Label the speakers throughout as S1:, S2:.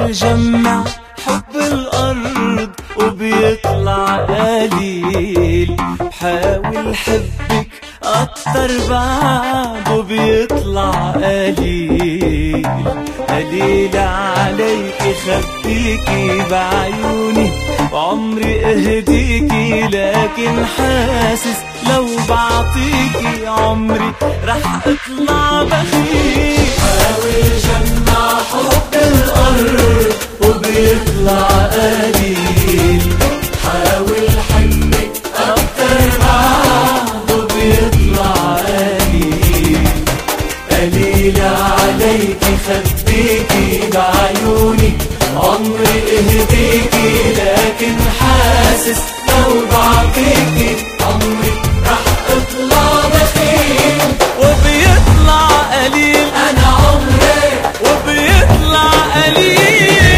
S1: جمع حب الأرض وبيطلع قليل، بحاول حبك أكتر بعد وبيطلع قليل. قليل عليك خبيكي بعيوني وعمري اهديكي، لكن حاسس لو بعطيكي عمري رح اطلع بخيل. حاول جمع حب الأرض وبيطلع قليل، حاول حبك أكتر بعد وبيطلع قليل. قليل عليكي خبيكي بعيوني عمري اهديكي، لكن حاسس لو بعطيكي عمري رح اطلع بخيل. وبيطلع قليل انا عمري وبيطلع قليل.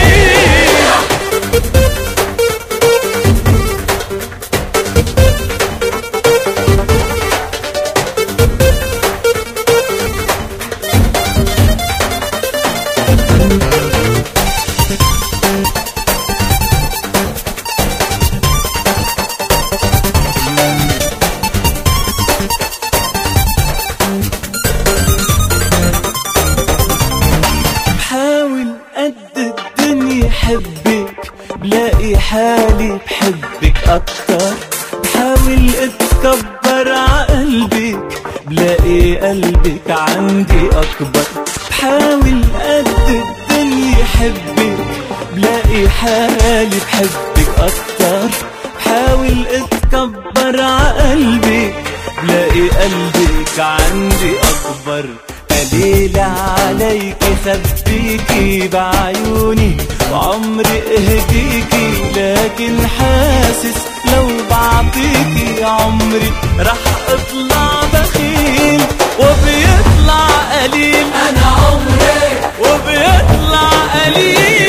S1: قد الدنيا حبك بلاقي حالي بحبك أكتر، بحاول اتكبر عقلبك بلاقي قلبك عندي أكبر. بحاول قد الدنيا حبك بلاقي حالي بحبك أكتر، بحاول اتكبر عقلبك بلاقي قلبك عندي أكبر. قليل عليك خبيكي بعيوني وعمري اهديكي، لكن حاسس لو بعطيكي عمري رح اطلع بخيل. وبيطلع قليل انا عمري وبيطلع قليل.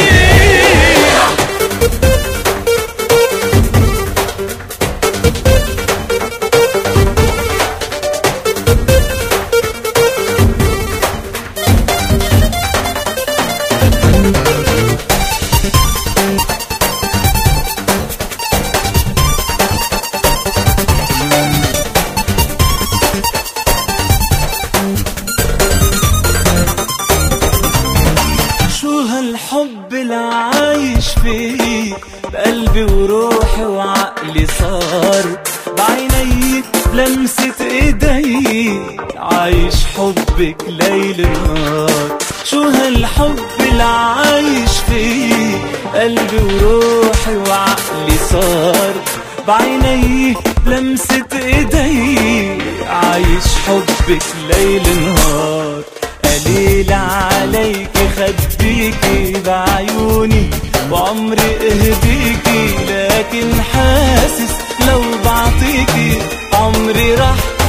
S1: الحب اللي عايش فيه بقلبي وروحي وعقلي صار، بعيني بلمسة ايدي عايش حبك ليل نهار. شو هالحب اللي عايش فيه قلبي وروحي وعقلي صار، بعيني بلمسة ايدي عايش حبك ليل نهار. قليل عليك خبيكي بعيوني وعمري اهديكي، لكن حاسس لو بعطيكي عمري رح